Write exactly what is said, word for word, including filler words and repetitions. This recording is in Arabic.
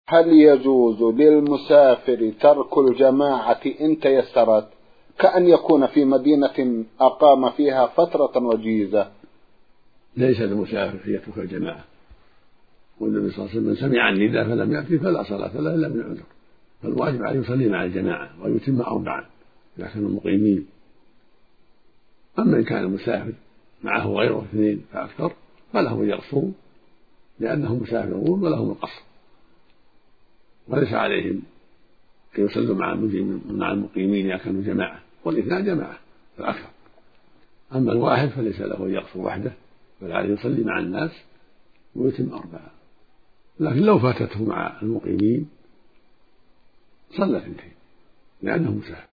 هل يجوز للمسافر ترك الجماعة إن تيسرت، كأن يكون في مدينة أقام فيها فترة وجيزة؟ ليس للمسافر أن يترك الجماعة، والنبي صلى الله عليه وسلم سمع النداء فلم يأتي فلا صلاة له إلا من عذر، فالواجب عليه يصلي مع الجماعة ويتم أربعا إذا كانوا مقيمين. أما إن كان المسافر معه غيره اثنين فأكثر فلهم أن يقصروا لأنهم مسافرون ولهم القصر، وليس عليهم أن يصلوا مع المقيمين إذا كانوا جماعة، والاثنان جماعة فأكثر. أما الواحد فليس له أن يقصر وحده، بل عليه يصلي مع الناس ويتم أربعة. لكن لو فاتته مع المقيمين صلى اثنتين لأنه مسافر.